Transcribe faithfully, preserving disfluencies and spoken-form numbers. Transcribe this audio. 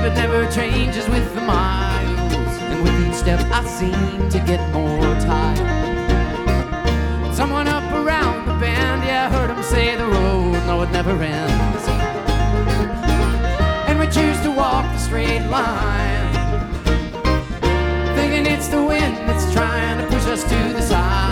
it never changes with the miles, and with each step I seem to get more tired. Someone up around the bend, yeah, I heard him say the road, no, it never ends. And we choose to walk the straight line, thinking it's the wind that's trying to push us to the side.